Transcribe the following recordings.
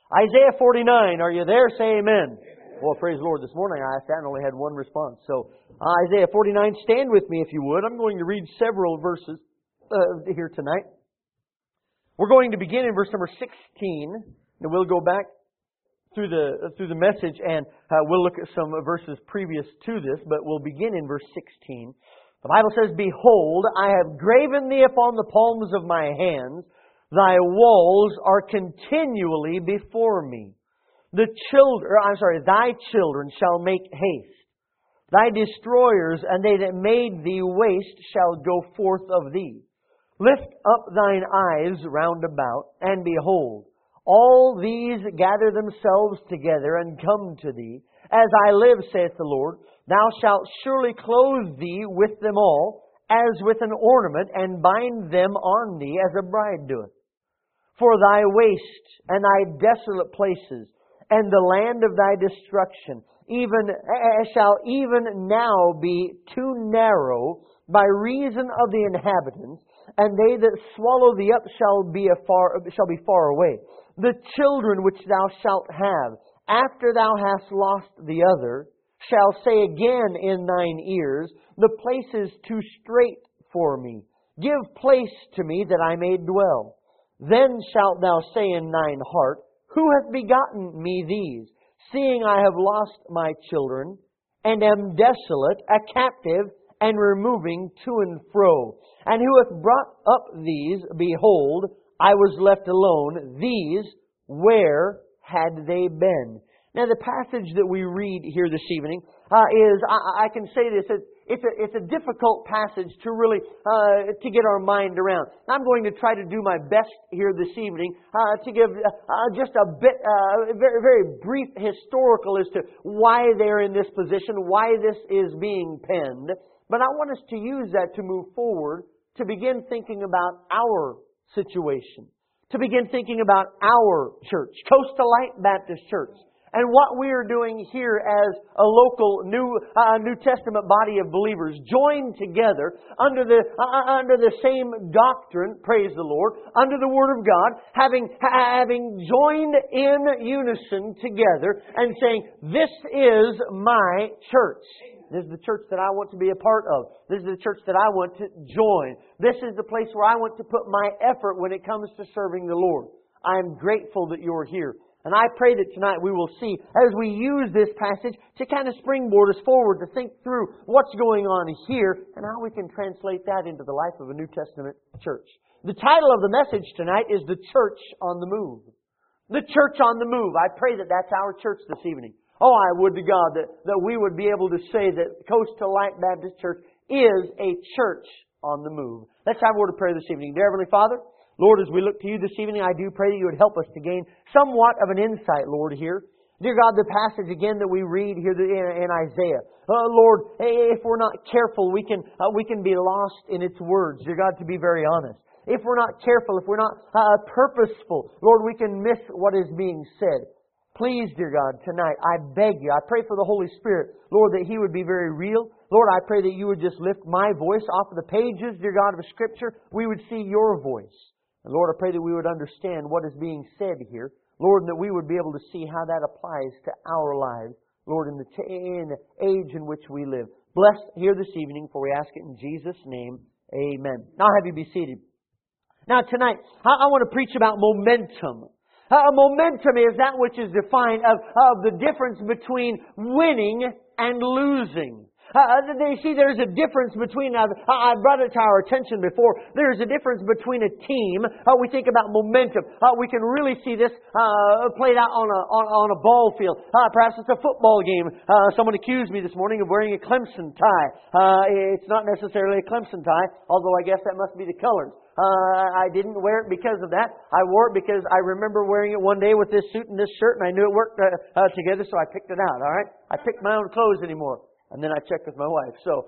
Isaiah 49, are you there? Say amen. Well, praise the Lord. This morning I asked that and only had one response. So, Isaiah 49, stand with me if you would. I'm going to read several verses here tonight. We're going to begin in verse number 16, and we'll go back through the message, and we'll look at some verses previous to this, but we'll begin in verse 16. The Bible says, "Behold, I have graven thee upon the palms of my hands. Thy walls are continually before me. Thy children shall make haste. Thy destroyers and they that made thee waste shall go forth of thee. Lift up thine eyes round about, and behold, all these gather themselves together and come to thee. As I live, saith the Lord, thou shalt surely clothe thee with them all, as with an ornament, and bind them on thee as a bride doeth. For thy waste and thy desolate places, and the land of thy destruction, shall even now be too narrow by reason of the inhabitants, and they that swallow thee up shall be far away. The children which thou shalt have, after thou hast lost the other, shall say again in thine ears, the place is too strait for me. Give place to me that I may dwell. Then shalt thou say in thine heart, who hath begotten me these? Seeing I have lost my children, and am desolate, a captive, and removing to and fro. And who hath brought up these? Behold, I was left alone. These, where had they been?" Now the passage that we read here this evening is, I can say this, it's a difficult passage to really to get our mind around. I'm going to try to do my best here this evening to give just a bit, very, very brief historical as to why they're in this position, why this is being penned. But I want us to use that to move forward, to begin thinking about our situation, to begin thinking about our church, Coastal Light Baptist Church, and what we are doing here as a local New Testament body of believers, joined together under the same doctrine, praise the Lord, under the Word of God, having joined in unison together and saying, "This is my church. This is the church that I want to be a part of. This is the church that I want to join. This is the place where I want to put my effort when it comes to serving the Lord." I am grateful that you're here. And I pray that tonight we will see, as we use this passage to kind of springboard us forward, to think through what's going on here and how we can translate that into the life of a New Testament church. The title of the message tonight is The Church on the Move. The Church on the Move. I pray that that's our church this evening. Oh, I would to God that we would be able to say that Coastal Light Baptist Church is a church on the move. Let's have a word of prayer this evening. Dear Heavenly Father, Lord, as we look to you this evening, I do pray that you would help us to gain somewhat of an insight, Lord, here. Dear God, the passage again that we read here in Isaiah. Lord, if we're not careful, we can be lost in its words. Dear God, to be very honest. If we're not careful, if we're not purposeful, Lord, we can miss what is being said. Please, dear God, tonight, I beg you, I pray for the Holy Spirit, Lord, that He would be very real. Lord, I pray that you would just lift my voice off of the pages, dear God, of Scripture. We would see your voice. And Lord, I pray that we would understand what is being said here. Lord, and that we would be able to see how that applies to our lives. Lord, in the age in which we live. Bless here this evening, for we ask it in Jesus' name. Amen. Now have you be seated. Now tonight, I want to preach about momentum. Momentum is that which is defined of the difference between winning and losing. You see, there's a difference between, I brought it to our attention before, there's a difference between a team. We think about momentum. We can really see this played out on a ball field. Perhaps it's a football game. Someone accused me this morning of wearing a Clemson tie. It's not necessarily a Clemson tie, although I guess that must be the colors. I didn't wear it because of that. I wore it because I remember wearing it one day with this suit and this shirt, and I knew it worked together, so I picked it out. All right, I picked my own clothes anymore, and then I checked with my wife. So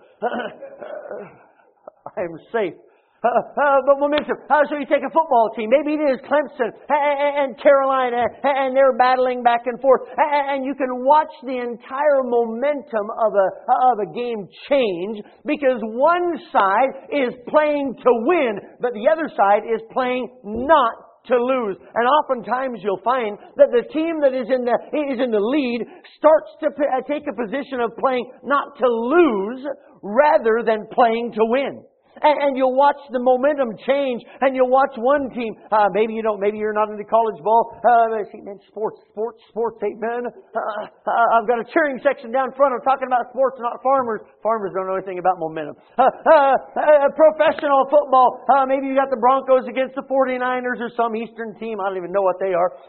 I'm safe. But momentum. So you take a football team. Maybe it is Clemson and Carolina, and they're battling back and forth. And you can watch the entire momentum of a game change because one side is playing to win, but the other side is playing not to lose. And oftentimes you'll find that the team that is in the lead starts to take a position of playing not to lose rather than playing to win. And you'll watch the momentum change, and you'll watch one team. Maybe you're not into college ball. See, man, sports, amen. I've got a cheering section down front. I'm talking about sports, not farmers. Farmers don't know anything about momentum. Professional football. Maybe you got the Broncos against the 49ers or some Eastern team. I don't even know what they are.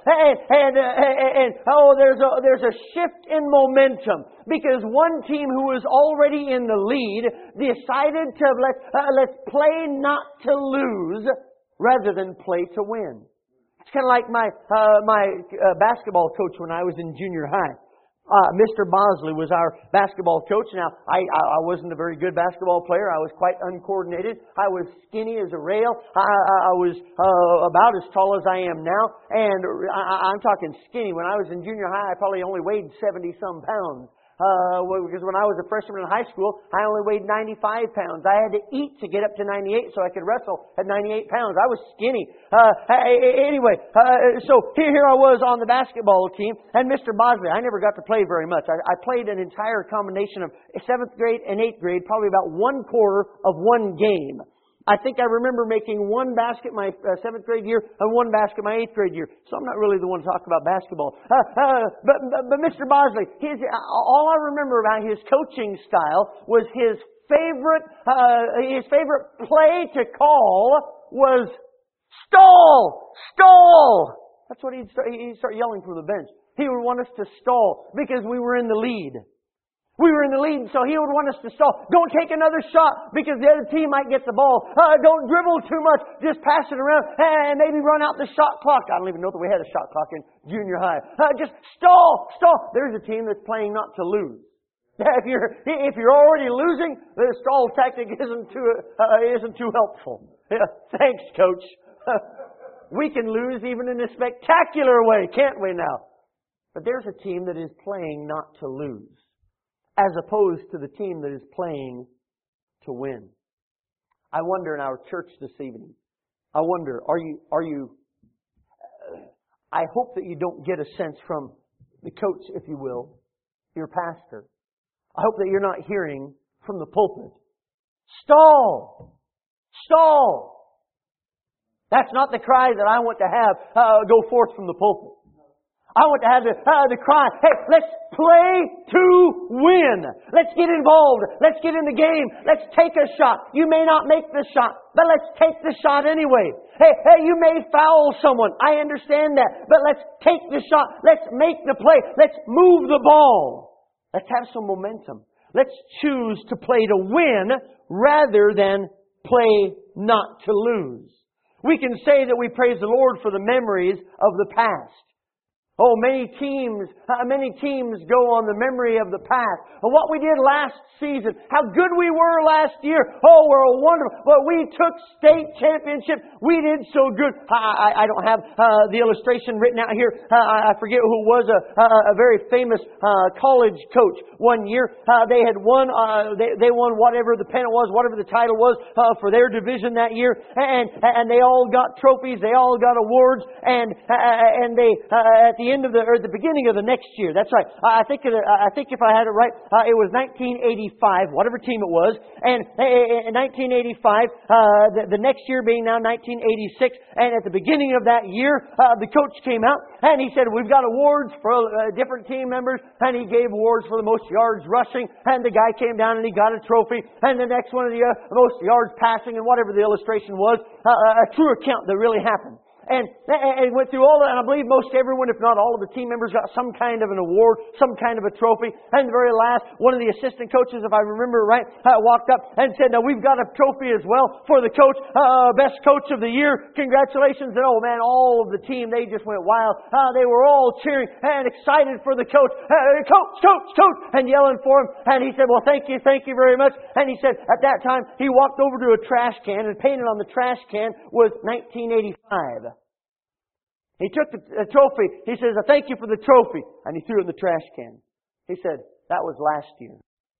There's a shift in momentum because one team who was already in the lead decided to let's play not to lose rather than play to win. It's kind of like my basketball coach when I was in junior high. Mr. Bosley was our basketball coach. Now, I wasn't a very good basketball player. I was quite uncoordinated. I was skinny as a rail. I was about as tall as I am now. And I'm talking skinny. When I was in junior high, I probably only weighed 70-some pounds. Because when I was a freshman in high school, I only weighed 95 pounds. I had to eat to get up to 98 so I could wrestle at 98 pounds. I was skinny. So here I was on the basketball team, and Mr. Bosley, I never got to play very much. I played an entire combination of 7th grade and 8th grade, probably about 1/4 of one game. I think I remember making one basket my 7th grade year and one basket my 8th grade year. So I'm not really the one to talk about basketball. But Mr. Bosley, all I remember about his coaching style was his favorite play to call was stall, stall. That's what he'd start yelling from the bench. He would want us to stall because we were in the lead. We were in the lead, so he would want us to stall. Don't take another shot because the other team might get the ball. Don't dribble too much. Just pass it around and maybe run out the shot clock. I don't even know that we had a shot clock in junior high. Just stall. There's a team that's playing not to lose. If you're already losing, the stall tactic isn't too helpful. Yeah, thanks, Coach. We can lose even in a spectacular way, can't we now? But there's a team that is playing not to lose, as opposed to the team that is playing to win. I wonder in our church this evening, I wonder, are you, I hope that you don't get a sense from the coach, if you will, your pastor. I hope that you're not hearing from the pulpit, stall, stall. That's not the cry that I want to have go forth from the pulpit. I want to have the cry, hey, let's play to win. Let's get involved. Let's get in the game. Let's take a shot. You may not make the shot, but let's take the shot anyway. Hey, you may foul someone. I understand that. But let's take the shot. Let's make the play. Let's move the ball. Let's have some momentum. Let's choose to play to win rather than play not to lose. We can say that we praise the Lord for the memories of the past. Oh, many teams go on the memory of the past. What we did last season, how good we were last year. Oh, we're wonderful. Well, we took state championship. We did so good. I don't have the illustration written out here. I forget who was a very famous college coach. One year, they had won. They won whatever the pennant was, whatever the title was for their division that year, and they all got trophies. They all got awards, and they at the end of the beginning of the next year. That's right. I think if I had it right, it was 1985, whatever team it was, and in 1985, the next year being now 1986, and at the beginning of that year, the coach came out and he said, "We've got awards for different team members," and he gave awards for the most yards rushing, and the guy came down and he got a trophy, and the next one of the most yards passing, and whatever the illustration was, a true account that really happened. And went through all that, and I believe most everyone, if not all of the team members, got some kind of an award, some kind of a trophy. And the very last, one of the assistant coaches, if I remember right, walked up and said, "Now we've got a trophy as well for the coach, best coach of the year. Congratulations!" And oh man, all of the team, they just went wild. They were all cheering and excited for the coach. Coach, and yelling for him. And he said, "Well, thank you very much." And he said, at that time, he walked over to a trash can, and painted on the trash can was 1985. He took the trophy. He says, "I thank you for the trophy." And he threw it in the trash can. He said, "That was last year.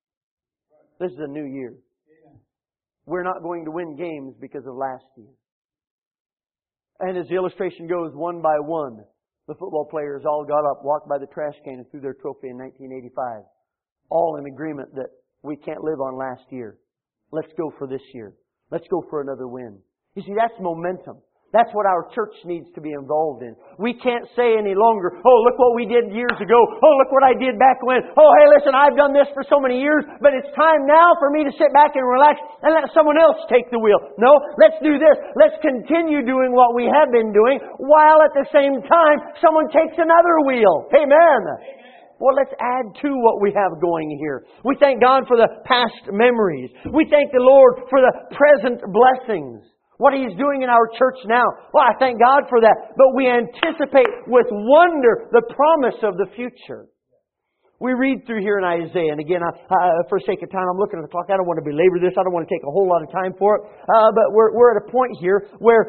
This is a new year. We're not going to win games because of last year." And as the illustration goes, one by one, the football players all got up, walked by the trash can and threw their trophy in 1985. All in agreement that we can't live on last year. Let's go for this year. Let's go for another win. You see, that's momentum. That's what our church needs to be involved in. We can't say any longer, oh, look what we did years ago. Oh, look what I did back when. Oh, hey, listen, I've done this for so many years, but it's time now for me to sit back and relax and let someone else take the wheel. No, let's do this. Let's continue doing what we have been doing while at the same time someone takes another wheel. Amen. Well, let's add to what we have going here. We thank God for the past memories. We thank the Lord for the present blessings. What He's doing in our church now. Well, I thank God for that. But we anticipate with wonder the promise of the future. We read through here in Isaiah, and again, for sake of time, I'm looking at the clock. I don't want to belabor this. I don't want to take a whole lot of time for it. But we're at a point here where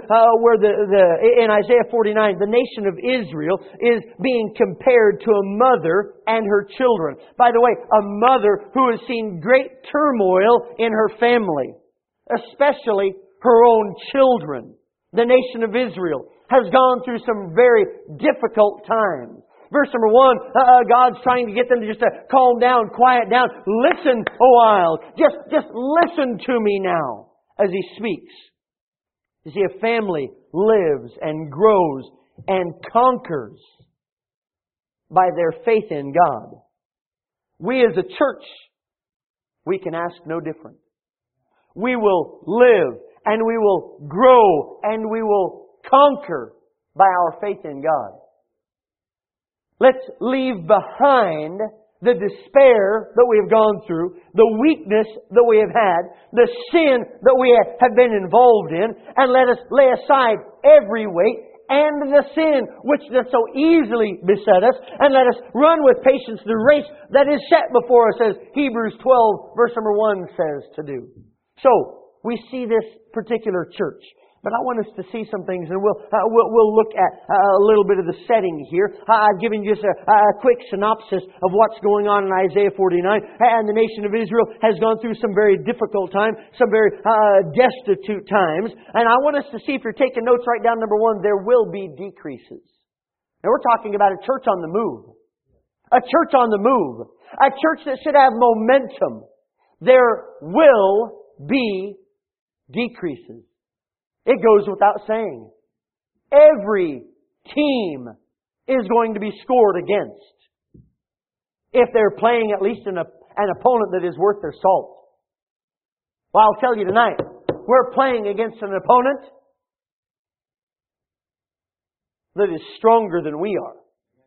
in Isaiah 49, the nation of Israel is being compared to a mother and her children. By the way, a mother who has seen great turmoil in her family, especially her own children. The nation of Israel has gone through some very difficult times. Verse number 1, God's trying to get them to just calm down, quiet down. Listen a while. Just listen to me now as He speaks. You see, a family lives and grows and conquers by their faith in God. We as a church, we can ask no different. We will live and we will grow and we will conquer by our faith in God. Let's leave behind the despair that we have gone through, the weakness that we have had, the sin that we have been involved in, and let us lay aside every weight and the sin which does so easily beset us, and let us run with patience the race that is set before us, as Hebrews 12 verse number 1 says to do. So, we see this particular church. But I want us to see some things, and we'll look at a little bit of the setting here. I've given you just a quick synopsis of what's going on in Isaiah 49. And the nation of Israel has gone through some very difficult times, some very destitute times. And I want us to see, if you're taking notes, write down number 1, there will be decreases. Now we're talking about a church on the move. A church on the move. A church that should have momentum. There will be decreases. It goes without saying. Every team is going to be scored against if they're playing at least an opponent that is worth their salt. Well, I'll tell you tonight, we're playing against an opponent that is stronger than we are.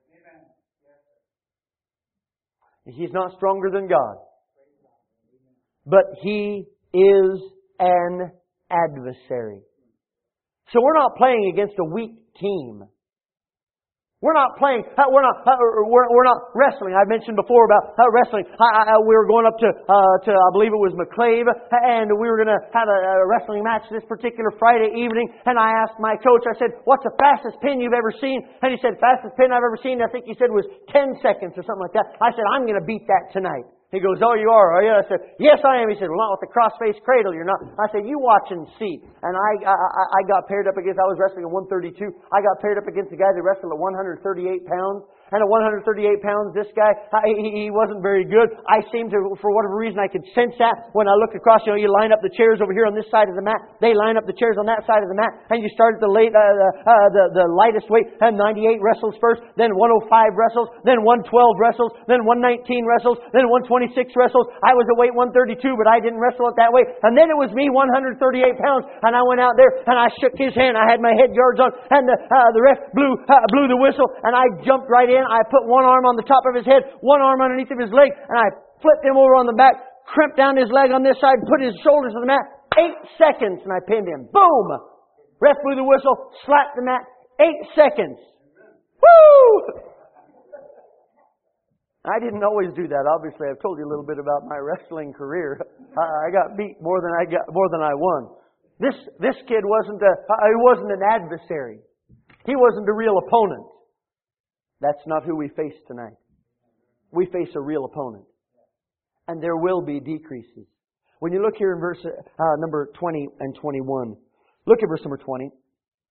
He's not stronger than God. But He is an adversary. So we're not playing against a weak team. We're not playing. We're not wrestling. I mentioned before about wrestling. We were going up to I believe it was McClave, and we were going to have a wrestling match this particular Friday evening. And I asked my coach. I said, "What's the fastest pin you've ever seen?" And he said, "Fastest pin I've ever seen, I think he said, was 10 seconds or something like that." I said, "I'm going to beat that tonight." He goes, "Oh, you are, are you?" I said, "Yes, I am." He said, "Well, not with the cross-face cradle, you're not." I said, "You watch and see." And I got paired up against, I was wrestling at 132. I got paired up against a guy that wrestled at 138 pounds. And at 138 pounds, this guy, he wasn't very good. I seemed to, for whatever reason, I could sense that when I looked across. You know, you line up the chairs over here on this side of the mat. They line up the chairs on that side of the mat. And you start at the lightest weight. And 98 wrestles first. Then 105 wrestles. Then 112 wrestles. Then 119 wrestles. Then 126 wrestles. I was at weight 132, but I didn't wrestle it that way. And then it was me, 138 pounds. And I went out there and I shook his hand. I had my head guards on. And the ref blew the whistle. And I jumped right in. I put one arm on the top of his head, one arm underneath of his leg, and I flipped him over on the back, crimped down his leg on this side, put his shoulders on the mat. 8 seconds, and I pinned him. Boom! Ref blew the whistle, slapped the mat. 8 seconds. Woo! I didn't always do that. Obviously, I've told you a little bit about my wrestling career. I got beat more than I won. This kid wasn't an adversary. He wasn't a real opponent. That's not who we face tonight. We face a real opponent. And there will be decreases. When you look here in verse number 20 and 21, look at verse number 20.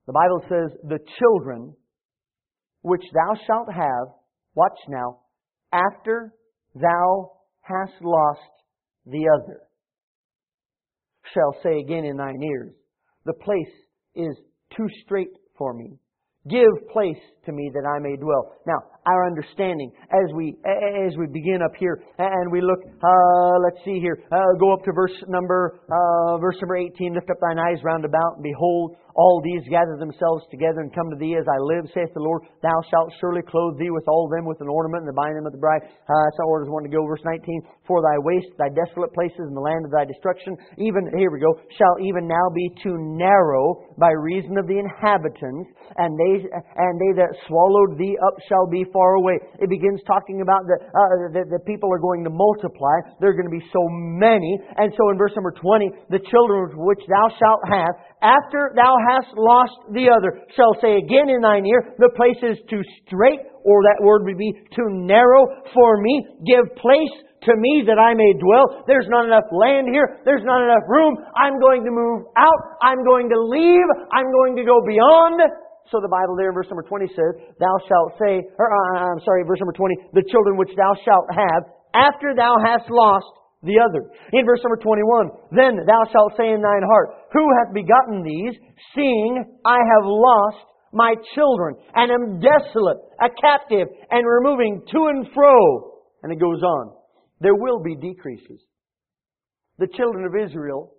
The Bible says, the children which thou shalt have, watch now, after thou hast lost the other, shall say again in thine ears, the place is too strait for me. Give place to me that I may dwell. Now, our understanding as we begin up here and we look, let's see here, go up to verse number 18. Lift up thine eyes round about, and behold, all these gather themselves together and come to thee as I live, saith the Lord. Thou shalt surely clothe thee with all them with an ornament, and bind them with the bride. That's not where I want to go. Verse 19. For thy waste, thy desolate places, and the land of thy destruction, even, here we go, shall even now be too narrow by reason of the inhabitants, and they that swallowed thee up shall be far away. It begins talking about the people are going to multiply. There are going to be so many. And so in verse number 20, the children which thou shalt have, after thou hast lost the other, shall say again in thine ear, the place is too strait, or that word would be too narrow for me. Give place to me that I may dwell. There's not enough land here. There's not enough room. I'm going to move out. I'm going to leave. I'm going to go beyond. So the Bible there in verse number 20 says, thou shalt say, verse number 20, the children which thou shalt have, after thou hast lost the other. In verse number 21, then thou shalt say in thine heart, who hath begotten these, seeing I have lost my children, and am desolate, a captive, and removing to and fro. And it goes on. There will be decreases. The children of Israel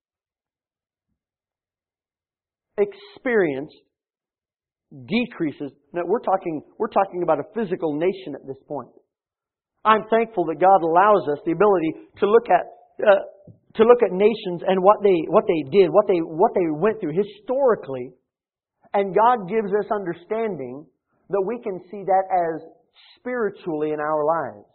experienced decreases. Now we're talking about a physical nation at this point. I'm thankful that God allows us the ability to look at nations and what they did, what they went through historically, and God gives us understanding that we can see that as spiritually in our lives.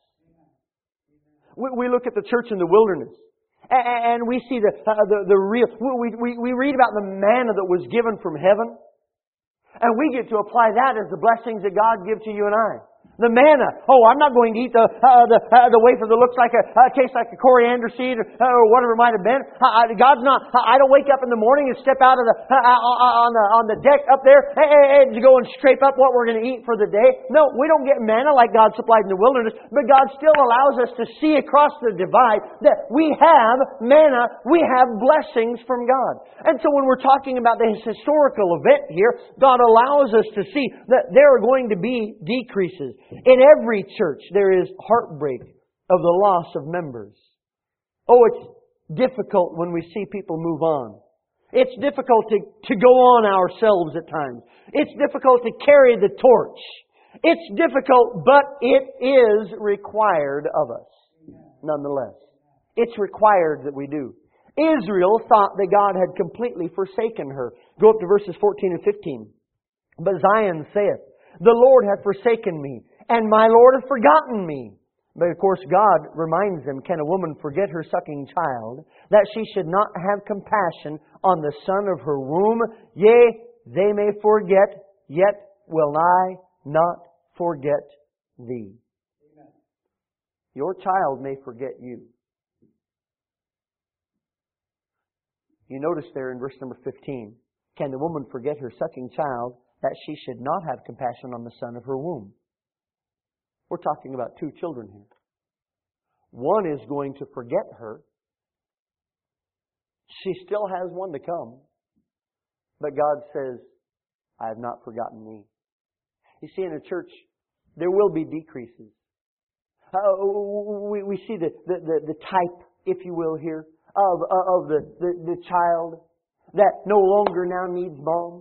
We look at the church in the wilderness, and we see the real. We read about the manna that was given from heaven, and we get to apply that as the blessings that God gives to you and I. The manna. Oh, I'm not going to eat the wafer that looks like tastes like a coriander seed or whatever it might have been. God's not. I don't wake up in the morning and step out of on the deck up there and to go and scrape up what we're going to eat for the day. No, we don't get manna like God supplied in the wilderness, but God still allows us to see across the divide that we have manna, we have blessings from God. And so when we're talking about this historical event here, God allows us to see that there are going to be decreases. In every church, there is heartbreak of the loss of members. Oh, it's difficult when we see people move on. It's difficult to go on ourselves at times. It's difficult to carry the torch. It's difficult, but it is required of us, nonetheless. It's required that we do. Israel thought that God had completely forsaken her. Go up to verses 14 and 15. But Zion saith, the Lord hath forsaken me, and my Lord hath forgotten me. But of course God reminds them, can a woman forget her sucking child, that she should not have compassion on the son of her womb? Yea, they may forget, yet will I not forget thee. Amen. Your child may forget you. You notice there in verse number 15, can the woman forget her sucking child, that she should not have compassion on the son of her womb? We're talking about two children here. One is going to forget her. She still has one to come. But God says, I have not forgotten thee. You see, in a church, there will be decreases. We see the type, if you will, here of the child that no longer now needs mom.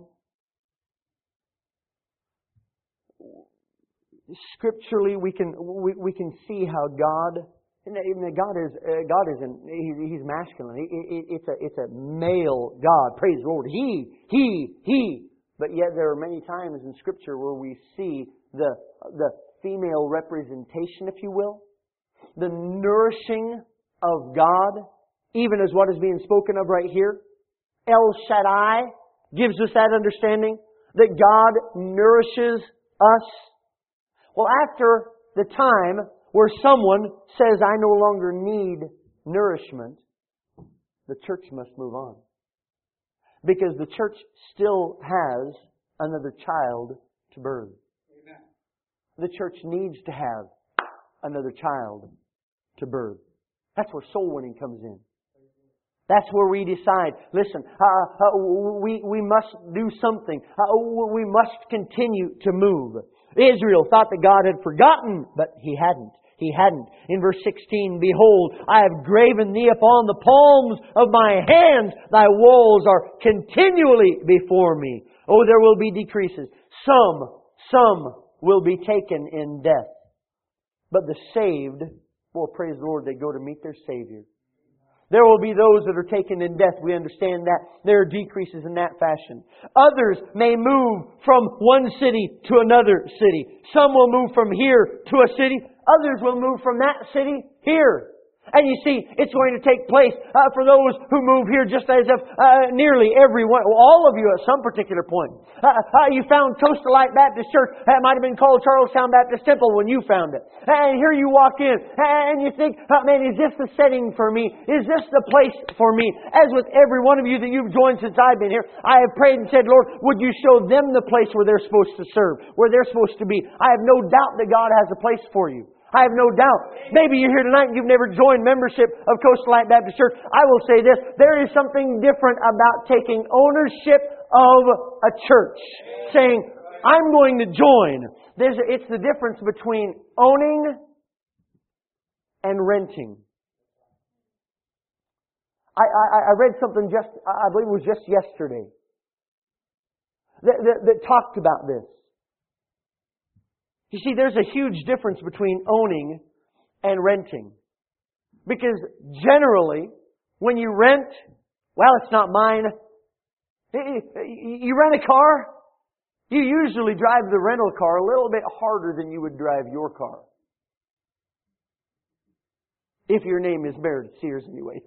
Scripturally, we can see how God He's masculine. It's a male God. Praise the Lord. He. But yet there are many times in Scripture where we see the female representation, if you will, the nourishing of God, even as what is being spoken of right here. El Shaddai gives us that understanding that God nourishes us. Well, after the time where someone says, I no longer need nourishment, the church must move on. Because the church still has another child to birth. Amen. The church needs to have another child to birth. That's where soul winning comes in. That's where we decide, listen, we must do something. We must continue to move. Israel thought that God had forgotten, but He hadn't. He hadn't. In verse 16, Behold, I have graven thee upon the palms of my hands. Thy walls are continually before me. Oh, there will be decreases. Some will be taken in death. But the saved, well, praise the Lord, they go to meet their Savior. There will be those that are taken in death. We understand that. There are decreases in that fashion. Others may move from one city to another city. Some will move from here to a city. Others will move from that city here. And you see, it's going to take place for those who move here just as if nearly everyone, all of you at some particular point. You found Coastal Light Baptist Church. It might have been called Charlestown Baptist Temple when you found it. And here you walk in and you think, man, is this the setting for me? Is this the place for me? As with every one of you that you've joined since I've been here, I have prayed and said, Lord, would you show them the place where they're supposed to serve, where they're supposed to be? I have no doubt that God has a place for you. I have no doubt. Maybe you're here tonight and you've never joined membership of Coastal Light Baptist Church. I will say this. There is something different about taking ownership of a church. Saying, I'm going to join. It's the difference between owning and renting. I read something I believe it was just yesterday, that talked about this. You see, there's a huge difference between owning and renting. Because generally, when you rent, well, it's not mine. You rent a car, you usually drive the rental car a little bit harder than you would drive your car. If your name is Meredith Sears anyway.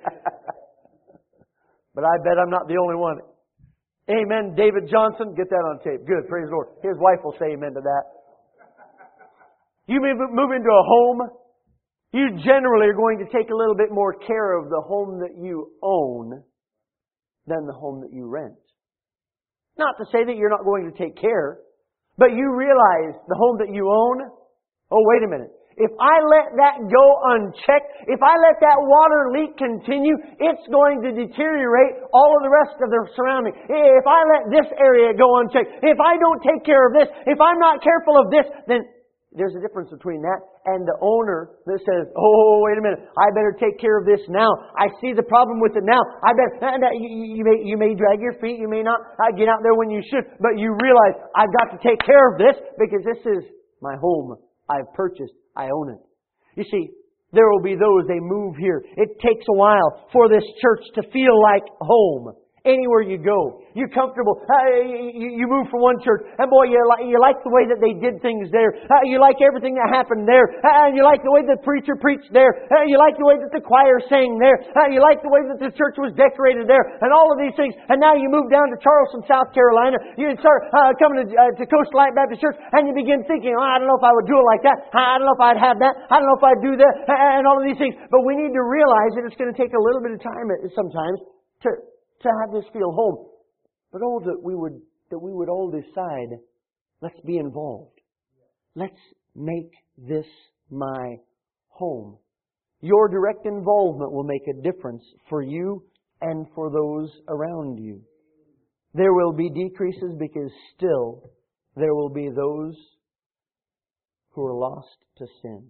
But I bet I'm not the only one. Amen. David Johnson, get that on tape. Good, praise the Lord. His wife will say amen to that. You move into a home, you generally are going to take a little bit more care of the home that you own than the home that you rent. Not to say that you're not going to take care, but you realize the home that you own, oh, wait a minute. If I let that go unchecked, if I let that water leak continue, it's going to deteriorate all of the rest of the surrounding. If I let this area go unchecked, if I don't take care of this, if I'm not careful of this, then there's a difference between that and the owner that says, oh, wait a minute, I better take care of this now. I see the problem with it now. I bet you may drag your feet, you may not get out there when you should, but you realize I've got to take care of this because this is my home. I've purchased. I own it. You see, there will be those, they move here. It takes a while for this church to feel like home. Anywhere you go, you're comfortable. You move from one church, and boy, you like the way that they did things there. You like everything that happened there. You like the way the preacher preached there. You like the way that the choir sang there. You like the way that the church was decorated there, and all of these things. And now you move down to Charleston, South Carolina. You start coming to Coastal Light Baptist Church, and you begin thinking, oh, I don't know if I would do it like that. I don't know if I'd have that. I don't know if I'd do that, and all of these things. But we need to realize that it's going to take a little bit of time sometimes to have this feel home. But that we would all decide, let's be involved. Let's make this my home. Your direct involvement will make a difference for you and for those around you. There will be decreases because still there will be those who are lost to sin.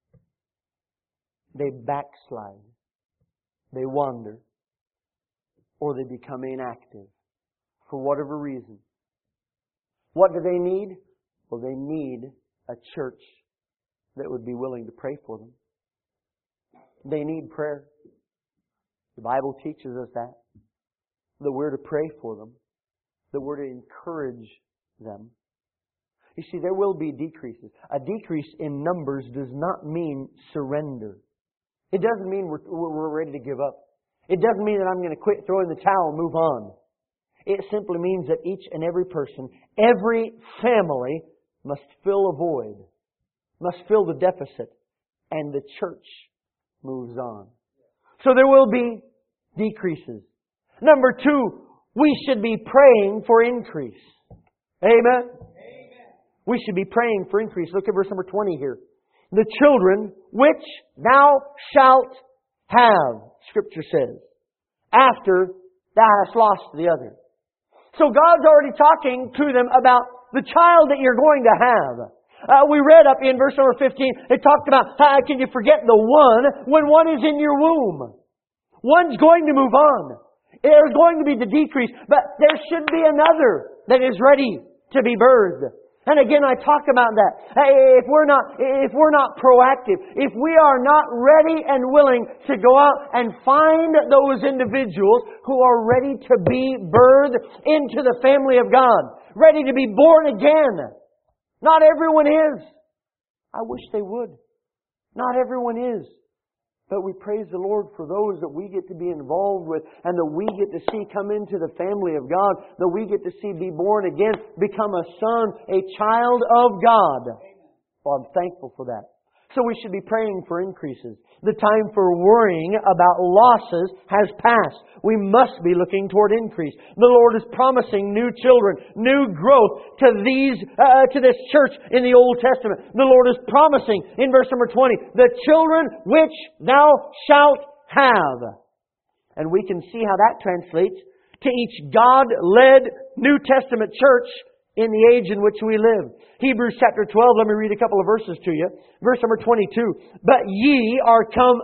They backslide. They wander. Or they become inactive for whatever reason. What do they need? Well, they need a church that would be willing to pray for them. They need prayer. The Bible teaches us that we're to pray for them, that we're to encourage them. You see, there will be decreases. A decrease in numbers does not mean surrender. It doesn't mean we're ready to give up. It doesn't mean that I'm going to quit, throw in the towel, and move on. It simply means that each and every person, every family must fill a void, must fill the deficit, and the church moves on. So there will be decreases. Number two, we should be praying for increase. Amen? We should be praying for increase. Look at verse number 20 here. The children which thou shalt have, Scripture says, after thou hast lost the other. So God's already talking to them about the child that you're going to have. We read up in verse number 15, it talked about how can you forget the one when one is in your womb? One's going to move on. There's going to be the decrease, but there should be another that is ready to be birthed. And again, I talk about that. If we're not proactive, if we are not ready and willing to go out and find those individuals who are ready to be birthed into the family of God, ready to be born again. Not everyone is. I wish they would. Not everyone is. But we praise the Lord for those that we get to be involved with and that we get to see come into the family of God, that we get to see be born again, become a son, a child of God. Well, I'm thankful for that. So we should be praying for increases. The time for worrying about losses has passed. We must be looking toward increase. The Lord is promising new children, new growth to this church in the Old Testament. The Lord is promising in verse number 20, the children which thou shalt have. And we can see how that translates to each God-led New Testament church in the age in which we live. Hebrews chapter 12, let me read a couple of verses to you. Verse number 22. But ye are come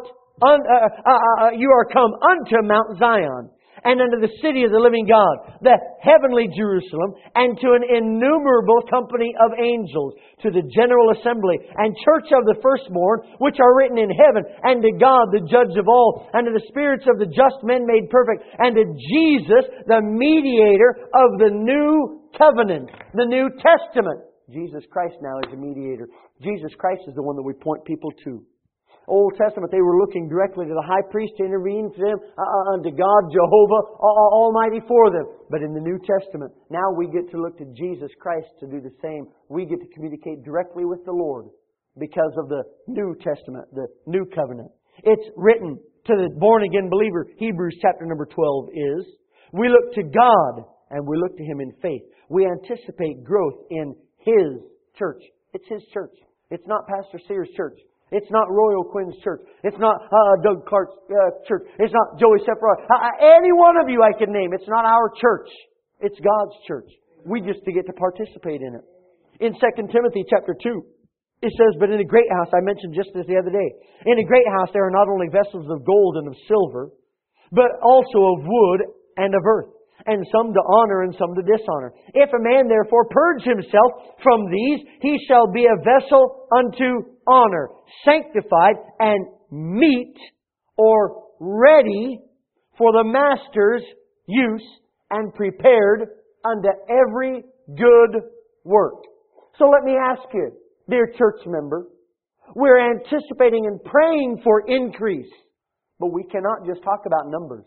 you are come unto Mount Zion, and unto the city of the living God, the heavenly Jerusalem, and to an innumerable company of angels, to the general assembly and church of the firstborn, which are written in heaven, and to God, the judge of all, and to the spirits of the just men made perfect, and to Jesus, the mediator of the new covenant, the New Testament. Jesus Christ now is the mediator. Jesus Christ is the one that we point people to. Old Testament, they were looking directly to the high priest to intervene for them, unto God, Jehovah, Almighty for them. But in the New Testament, now we get to look to Jesus Christ to do the same. We get to communicate directly with the Lord because of the New Testament, the New Covenant. It's written to the born-again believer. Hebrews chapter number 12 is, we look to God and we look to Him in faith. We anticipate growth in His church. It's His church. It's not Pastor Sears' church. It's not Royal Quinn's church. It's not Doug Clark's church. It's not Joey Sephiroth. Any one of you I could name. It's not our church. It's God's church. We just get to participate in it. In 2 Timothy chapter 2, it says, but in a great house, I mentioned just this the other day, in a great house there are not only vessels of gold and of silver, but also of wood and of earth, and some to honor and some to dishonor. If a man therefore purge himself from these, he shall be a vessel unto honor, sanctified and meet or ready for the master's use and prepared unto every good work. So let me ask you, dear church member, we're anticipating and praying for increase, but we cannot just talk about numbers.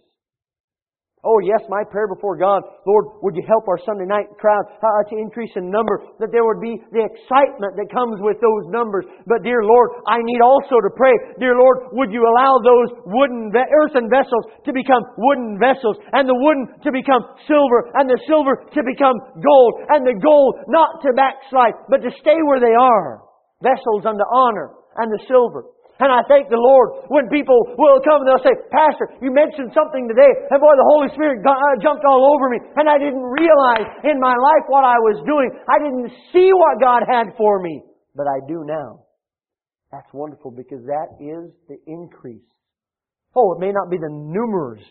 Oh yes, my prayer before God, Lord, would you help our Sunday night crowd to increase in number, that there would be the excitement that comes with those numbers. But dear Lord, I need also to pray, dear Lord, would you allow those earthen vessels to become wooden vessels, and the wooden to become silver, and the silver to become gold, and the gold not to backslide, but to stay where they are. Vessels unto honor, and the silver. And I thank the Lord when people will come and they'll say, Pastor, you mentioned something today, and boy, the Holy Spirit jumped all over me, and I didn't realize in my life what I was doing. I didn't see what God had for me, but I do now. That's wonderful, because that is the increase. Oh, it may not be the numbers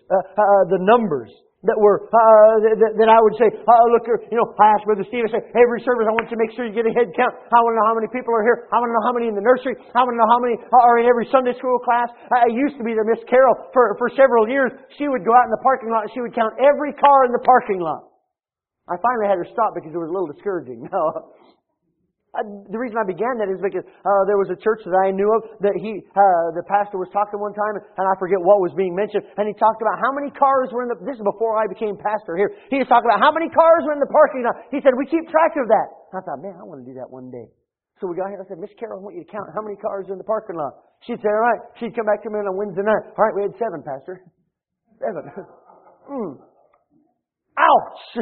that were that I would say, look, I asked Brother Steve, I said, every service I want you to make sure you get a head count. I want to know how many people are here. I want to know how many in the nursery. I want to know how many are in every Sunday school class. I used to be there, Miss Carol, for several years. She would go out in the parking lot and she would count every car in the parking lot. I finally had her stop because it was a little discouraging. The reason I began that is because there was a church that I knew of that the pastor was talking one time, and I forget what was being mentioned, and he talked about how many cars were in this is before I became pastor here. He was talking about how many cars were in the parking lot. He said, we keep track of that. I thought, man, I want to do that one day. So we got here, I said, Miss Carol, I want you to count how many cars are in the parking lot. She'd say, all right. She'd come back to me on a Wednesday night. All right, we had 7, Pastor. 7. Ouch!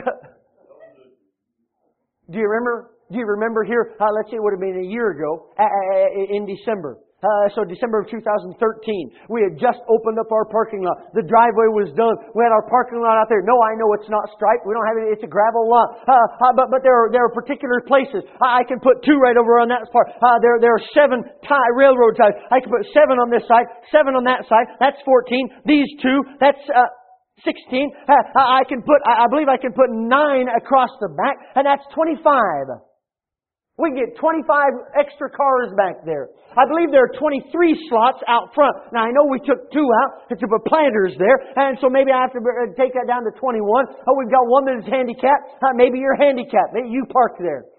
Do you remember here, let's say it would have been a year ago, in December. So December of 2013, we had just opened up our parking lot. The driveway was done. We had our parking lot out there. No, I know it's not striped. We don't have it. It's a gravel lot. But there are particular places. I can put 2 right over on that part. There are 7 railroad ties. I can put 7 on this side, 7 on that side. That's 14. These 2, that's 16. I believe I can put 9 across the back, and that's 25. We get 25 extra cars back there. I believe there are 23 slots out front. Now, I know we took 2 out to put planters there, and so maybe I have to take that down to 21. We've got one that is handicapped. Maybe you're handicapped. Maybe you park there.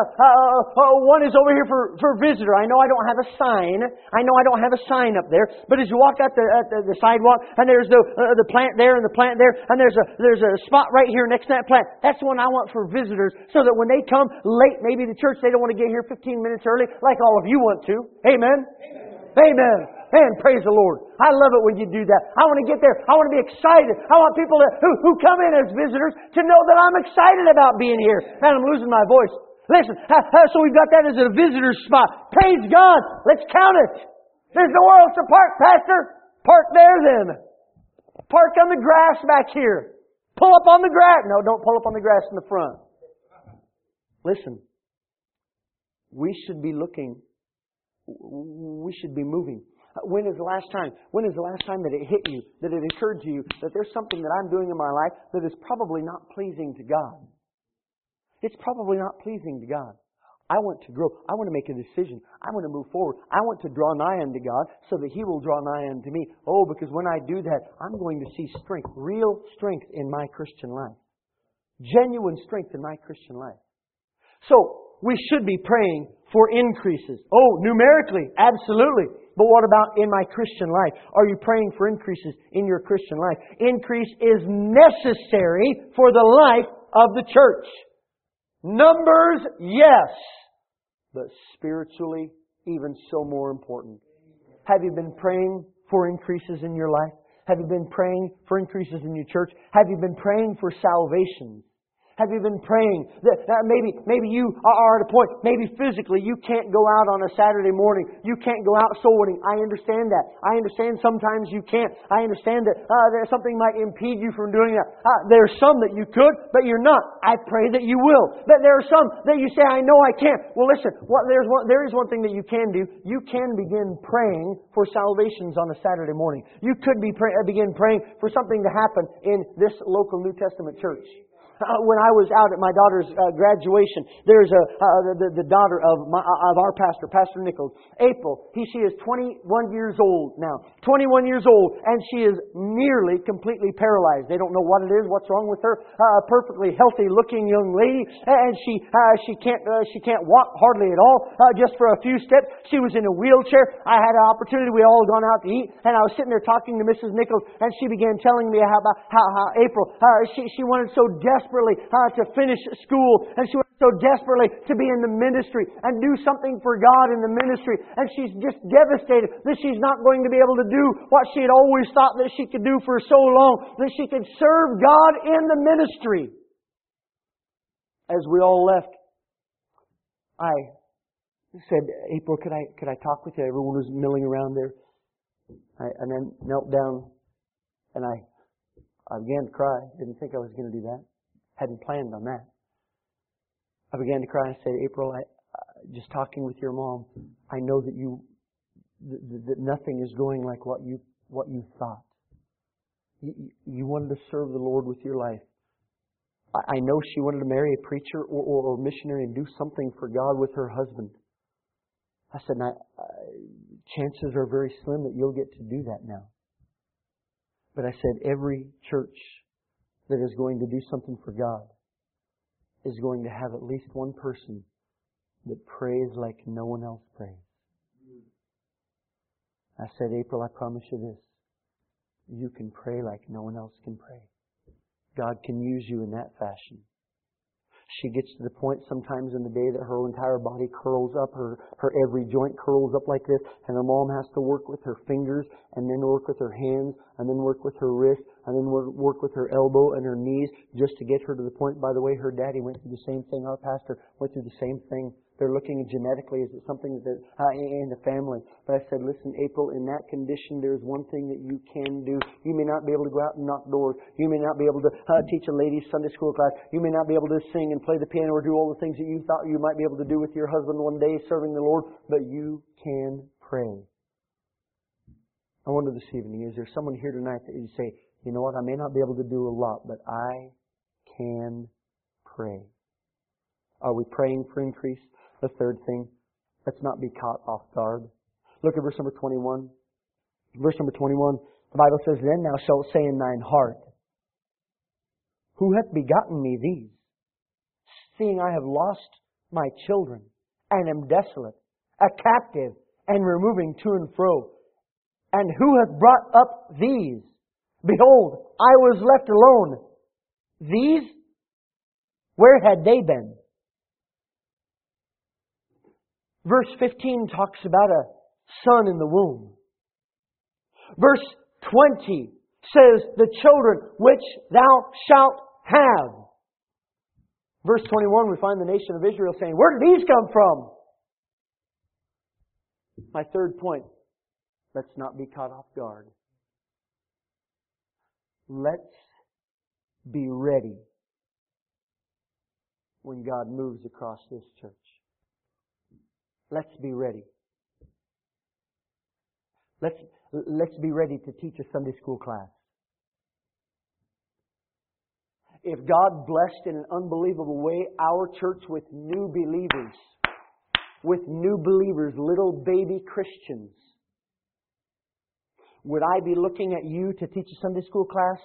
One is over here for visitor. I know I don't have a sign. Up there. But as you walk out the sidewalk, and there's the plant there and the plant there, and there's a spot right here next to that plant. That's the one I want for visitors, so that when they come late, maybe to church, they don't want to get here 15 minutes early, like all of you want to. Amen. Amen. And praise the Lord. I love it when you do that. I want to get there. I want to be excited. I want people who come in as visitors to know that I'm excited about being here. Man, I'm losing my voice. Listen, so we've got that as a visitor's spot. Praise God. Let's count it. There's nowhere else to park, Pastor. Park there then. Park on the grass back here. Pull up on the grass. No, don't pull up on the grass in the front. Listen. We should be looking. We should be moving. When is the last time that it hit you, that it occurred to you that there's something that I'm doing in my life that is probably not pleasing to God? It's probably not pleasing to God. I want to grow. I want to make a decision. I want to move forward. I want to draw nigh unto God so that He will draw nigh unto me. Oh, because when I do that, I'm going to see strength, real strength in my Christian life. Genuine strength in my Christian life. So, we should be praying for increases. Oh, numerically, absolutely. But what about in my Christian life? Are you praying for increases in your Christian life? Increase is necessary for the life of the church. Numbers, yes. But spiritually, even so more important. Have you been praying for increases in your life? Have you been praying for increases in your church? Have you been praying for salvation? Have you been praying that maybe you are at a point, maybe physically you can't go out on a Saturday morning. You can't go out soul winning. I understand that. I understand sometimes you can't. I understand that something might impede you from doing that. There are some that you could, but you're not. I pray that you will. But there are some that you say, I know I can't. Well, listen, there is one thing that you can do. You can begin praying for salvations on a Saturday morning. You could begin praying for something to happen in this local New Testament church. When I was out at my daughter's graduation, there's the daughter of our pastor, Pastor Nichols, April. She is 21 years old now. 21 years old, and she is nearly completely paralyzed. They don't know what it is, what's wrong with her. Perfectly healthy-looking young lady, and she can't walk hardly at all. Just for a few steps, she was in a wheelchair. I had an opportunity. We all gone out to eat, and I was sitting there talking to Mrs. Nichols, and she began telling me how April she wanted so desperately to finish school, and she wanted so desperately to be in the ministry and do something for God in the ministry, and she's just devastated that she's not going to be able to do what she had always thought that she could do for so long, that she could serve God in the ministry. As we all left, I said, April, could I talk with you? Everyone was milling around there. And then knelt down, and I began to cry. Didn't think I was going to do that. Hadn't planned on that. I began to cry and I said, April, just talking with your mom, I know that that nothing is going like what you thought. You wanted to serve the Lord with your life. I know she wanted to marry a preacher or missionary and do something for God with her husband. I said, chances are very slim that you'll get to do that now. But I said, every church that is going to do something for God is going to have at least one person that prays like no one else prays. I said, April, I promise you this. You can pray like no one else can pray. God can use you in that fashion. She gets to the point sometimes in the day that her entire body curls up, her every joint curls up like this, and her mom has to work with her fingers, and then work with her hands, and then work with her wrist, and then work with her elbow and her knees just to get her to the point. By the way, her daddy went through the same thing. Our pastor went through the same thing. They're looking genetically. Is it something that in the family? But I said, listen, April, in that condition, there's one thing that you can do. You may not be able to go out and knock doors. You may not be able to teach a ladies' Sunday school class. You may not be able to sing and play the piano or do all the things that you thought you might be able to do with your husband one day serving the Lord. But you can pray. I wonder this evening, is there someone here tonight that you say, you know what, I may not be able to do a lot, but I can pray. Are we praying for increase? The third thing, let's not be caught off guard. Look at verse number 21. Verse number 21, the Bible says, Then thou shalt say in thine heart, Who hath begotten me these? Seeing I have lost my children, and am desolate, a captive, and removing to and fro. And who hath brought up these? Behold, I was left alone. These, where had they been? Verse 15 talks about a son in the womb. Verse 20 says, the children which thou shalt have. Verse 21, we find the nation of Israel saying, where did these come from? My third point, let's not be caught off guard. Let's be ready when God moves across this church. Let's be ready. Let's be ready to teach a Sunday school class. If God blessed in an unbelievable way our church with new believers, little baby Christians, would I be looking at you to teach a Sunday school class?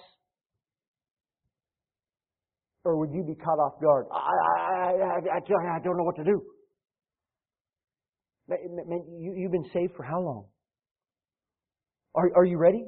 Or would you be caught off guard? I don't know what to do. You've been saved for how long? Are you ready?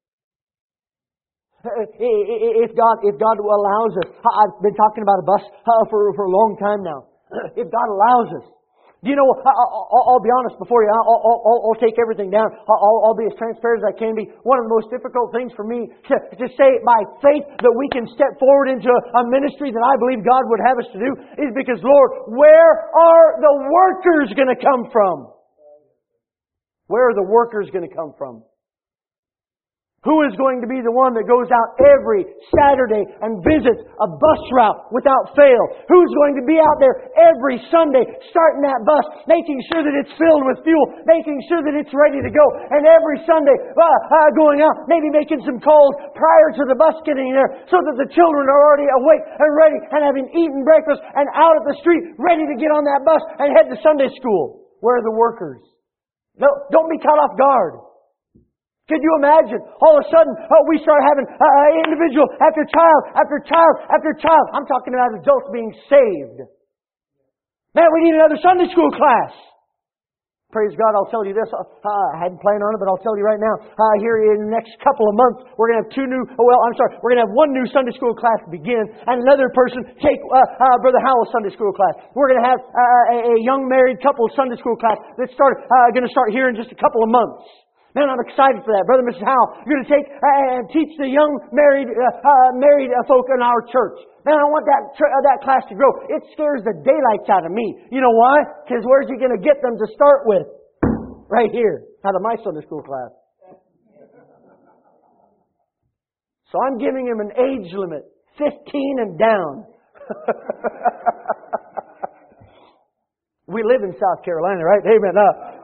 If God allows us, I've been talking about a bus for a long time now. If God allows us, do you know? I'll be honest before you. I'll take everything down. I'll be as transparent as I can be. One of the most difficult things for me to say by faith that we can step forward into a ministry that I believe God would have us to do is because, Lord, where are the workers going to come from? Where are the workers going to come from? Who is going to be the one that goes out every Saturday and visits a bus route without fail? Who's going to be out there every Sunday starting that bus, making sure that it's filled with fuel, making sure that it's ready to go, and every Sunday going out, maybe making some calls prior to the bus getting there so that the children are already awake and ready and having eaten breakfast and out at the street ready to get on that bus and head to Sunday school? Where are the workers? No, don't be caught off guard. Could you imagine? All of a sudden, we start having individual after child, after child, after child. I'm talking about adults being saved. Man, we need another Sunday school class. Praise God, I'll tell you this. I hadn't planned on it, but I'll tell you right now. Here in the next couple of months, we're going to have we're going to have one new Sunday school class begin, and another person take Brother Howell's Sunday school class. We're going to have a young married couple Sunday school class that's going to start here in just a couple of months. Man, I'm excited for that. Brother and Mrs. Howell, you're going to take and teach the young married folk in our church. Man, I want that class to grow. It scares the daylights out of me. You know why? Because where's he going to get them to start with? Right here, out of my Sunday school class. So I'm giving him an age limit, 15 and down. We live in South Carolina, right? Amen.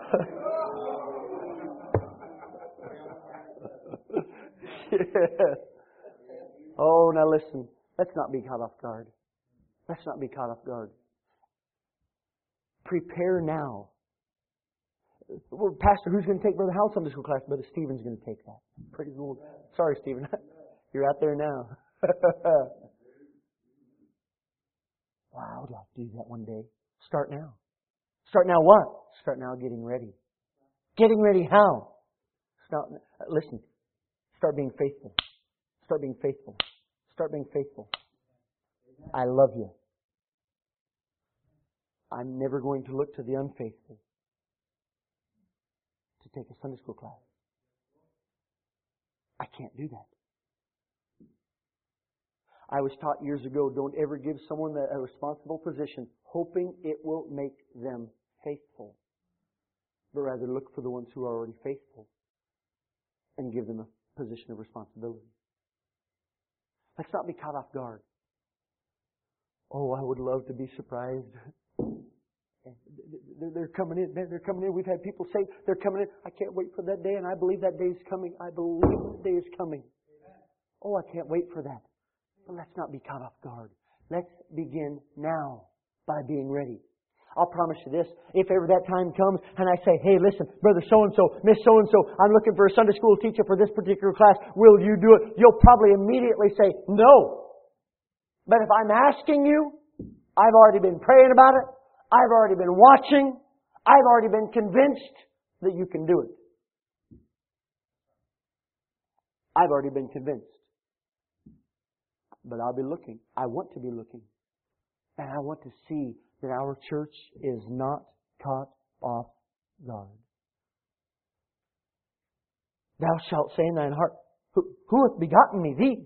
Oh, now listen. Let's not be caught off guard. Let's not be caught off guard. Prepare now. Well, Pastor, who's going to take Brother Howell's Sunday school class? Brother Stephen's going to take that. Praise the Lord. Sorry, Stephen. You're out there now. Wow, I would like to do that one day. Start now. Start now what? Start now getting ready. Getting ready how? Listen. Start being faithful. Start being faithful. Start being faithful. I love you. I'm never going to look to the unfaithful to take a Sunday school class. I can't do that. I was taught years ago, don't ever give someone a responsible position hoping it will make them faithful. But rather look for the ones who are already faithful and give them a position of responsibility. Let's not be caught off guard. Oh, I would love to be surprised. They're coming in. They're coming in. We've had people say they're coming in. I can't wait for that day, and I believe that day is coming. I believe that day is coming. Oh, I can't wait for that. But let's not be caught off guard. Let's begin now by being ready. I'll promise you this. If ever that time comes and I say, hey, listen, Brother so-and-so, Miss so-and-so, I'm looking for a Sunday school teacher for this particular class. Will you do it? You'll probably immediately say, no. But if I'm asking you, I've already been praying about it. I've already been watching. I've already been convinced that you can do it. I've already been convinced. But I'll be looking. I want to be looking. And I want to see that our church is not caught off guard. Thou shalt say in thine heart, who hath begotten me? These.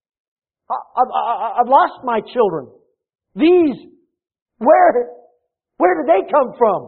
I've lost my children. These. Where did they come from?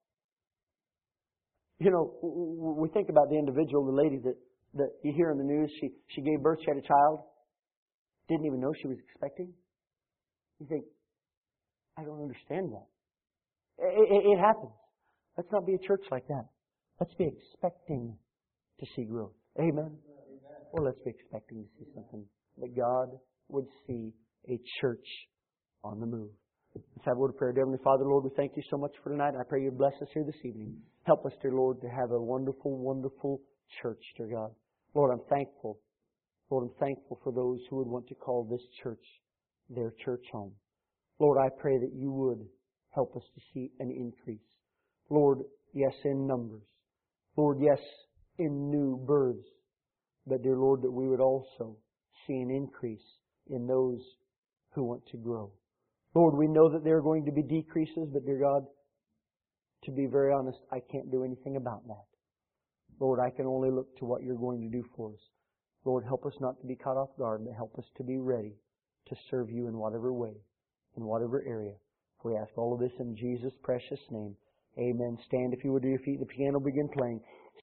You know, we think about the individual, the lady that you hear in the news. She gave birth, she had a child. Didn't even know she was expecting. You think, I don't understand that. It happens. Let's not be a church like that. Let's be expecting to see growth. Amen? Or let's be expecting to see something. That God would see a church on the move. Let's have a word of prayer. Dear Heavenly Father, Lord, we thank You so much for tonight. I pray You bless us here this evening. Help us, dear Lord, to have a wonderful, wonderful church, dear God. Lord, I'm thankful. Lord, I'm thankful for those who would want to call this church their church home. Lord, I pray that You would help us to see an increase. Lord, yes, in numbers. Lord, yes, in new births. But, dear Lord, that we would also see an increase in those who want to grow. Lord, we know that there are going to be decreases, but, dear God, to be very honest, I can't do anything about that. Lord, I can only look to what You're going to do for us. Lord, help us not to be caught off guard, but help us to be ready to serve You in whatever way, in whatever area. We ask all of this in Jesus' precious name. Amen. Stand if you would to your feet. The piano will begin playing.